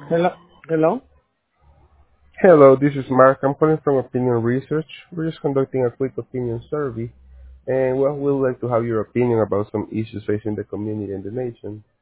Hello. Hello. Hello, this is Mark. I'm calling from Opinion Research. We're just conducting a quick opinion survey, and well, we'd like to have your opinion about some issues facing the community and the nation.